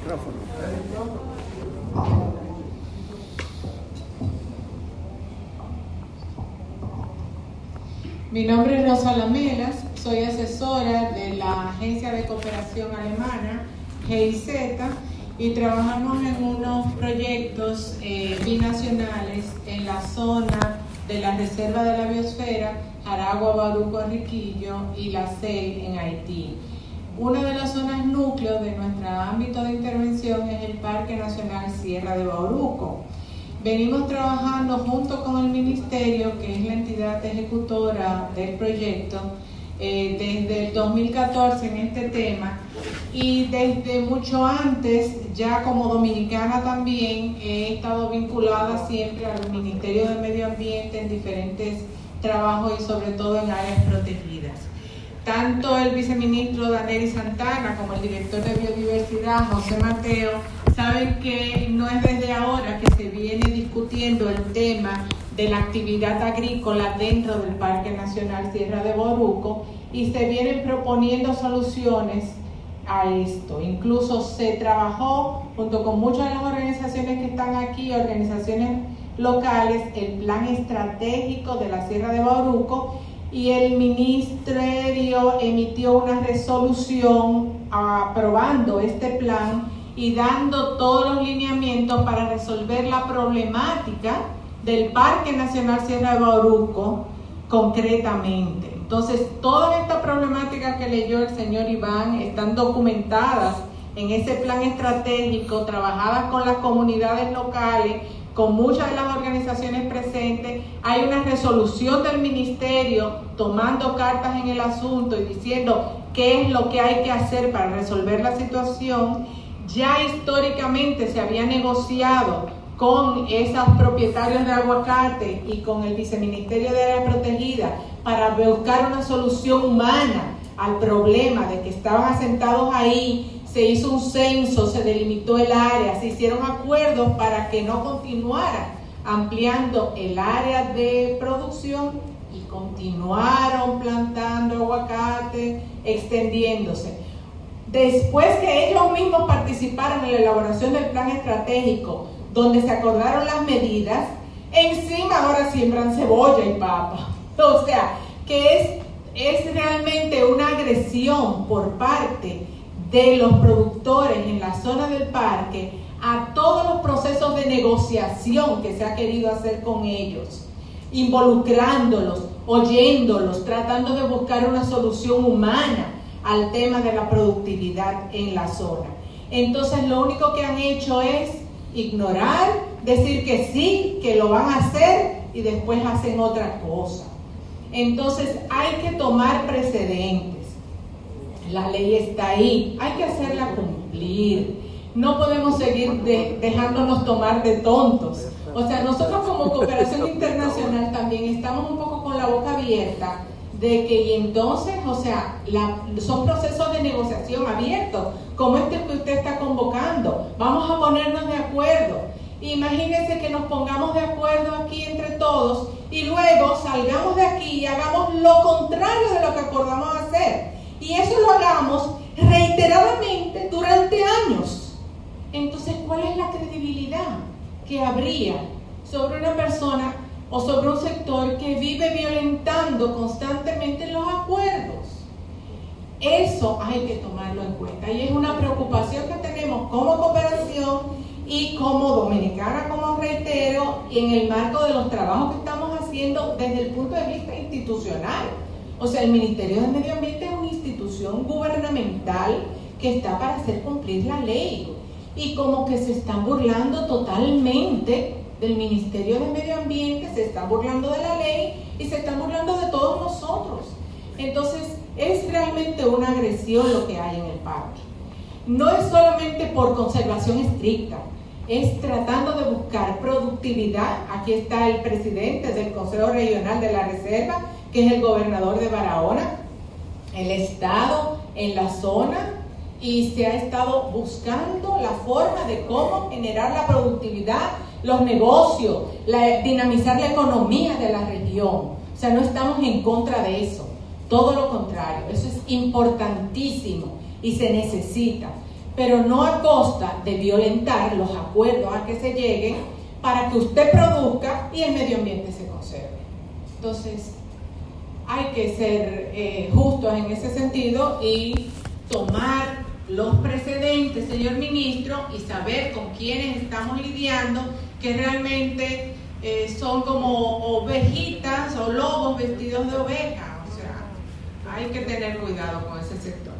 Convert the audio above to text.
Micrófono. Mi nombre es Rosa Lamelas, soy asesora de la Agencia de Cooperación Alemana, GIZ, y trabajamos en unos proyectos binacionales en la zona de la Reserva de la Biosfera, Jaragua, Bauruco, Riquillo y la CEL en Haití. Una de las zonas núcleos de nuestro ámbito de intervención es el Parque Nacional Sierra de Bauruco. Venimos trabajando junto con el Ministerio, que es la entidad ejecutora del proyecto, desde el 2014 en este tema, y desde mucho antes, ya como dominicana también, he estado vinculada siempre al Ministerio de Medio Ambiente en diferentes trabajos y sobre todo en áreas protegidas. Tanto el viceministro Daneri Santana como el director de Biodiversidad, José Mateo, saben que no es desde ahora que se viene discutiendo el tema de la actividad agrícola dentro del Parque Nacional Sierra de Bauruco y se vienen proponiendo soluciones a esto. Incluso se trabajó junto con muchas de las organizaciones que están aquí, organizaciones locales, el plan estratégico de la Sierra de Bauruco, y el ministerio emitió una resolución aprobando este plan y dando todos los lineamientos para resolver la problemática del Parque Nacional Sierra de Bauruco concretamente. Entonces, todas estas problemáticas que leyó el señor Iván están documentadas en ese plan estratégico, trabajadas con las comunidades locales, con muchas de las organizaciones presentes. Hay una resolución del ministerio tomando cartas en el asunto y diciendo qué es lo que hay que hacer para resolver la situación. Ya históricamente se había negociado con esos propietarios de aguacate y con el viceministerio de Área Protegida para buscar una solución humana al problema de que estaban asentados ahí. Se hizo un censo, se delimitó el área, se hicieron acuerdos para que no continuaran ampliando el área de producción y continuaron plantando aguacate, extendiéndose. Después que ellos mismos participaron en la elaboración del plan estratégico, donde se acordaron las medidas, encima ahora siembran cebolla y papa. O sea, que es realmente una agresión por parte de los productores en la zona del parque a todos los procesos de negociación que se ha querido hacer con ellos, involucrándolos, oyéndolos, tratando de buscar una solución humana al tema de la productividad en la zona. Entonces lo único que han hecho es ignorar, decir que sí, que lo van a hacer y después hacen otra cosa. Entonces hay que tomar precedentes. La ley está ahí, hay que hacerla cumplir. No podemos seguir dejándonos tomar de tontos. O sea, nosotros como cooperación internacional también estamos un poco con la boca abierta de que, y entonces, o sea, son procesos de negociación abiertos, como este que usted está convocando. Vamos a ponernos de acuerdo. Imagínense que nos pongamos de acuerdo aquí entre todos y luego salgamos de aquí y hagamos lo contrario de lo que acordamos hacer. Y eso lo hagamos reiteradamente durante años. Entonces, ¿cuál es la credibilidad que habría sobre una persona o sobre un sector que vive violentando constantemente los acuerdos? Eso hay que tomarlo en cuenta y es una preocupación que tenemos como cooperación y como dominicana, como reitero, y en el marco de los trabajos que estamos haciendo desde el punto de vista institucional. O sea, el Ministerio de Medio Ambiente es una institución gubernamental que está para hacer cumplir la ley y como que se están burlando totalmente del Ministerio de Medio Ambiente, se están burlando de la ley y se están burlando de todos nosotros. Entonces, es realmente una agresión lo que hay en el parque. No es solamente por conservación estricta, es tratando de buscar productividad. Aquí está el presidente del Consejo Regional de la Reserva, que es el gobernador de Barahona, el Estado en la zona, y se ha estado buscando la forma de cómo generar la productividad, los negocios, dinamizar la economía de la región. O sea, no estamos en contra de eso, todo lo contrario, eso es importantísimo y se necesita. pero no a costa de violentar los acuerdos a que se llegue para que usted produzca y el medio ambiente se conserve. Entonces, hay que ser justos en ese sentido y tomar los precedentes, señor ministro, y saber con quiénes estamos lidiando, que realmente son como ovejitas o lobos vestidos de oveja. O sea, hay que tener cuidado con ese sector.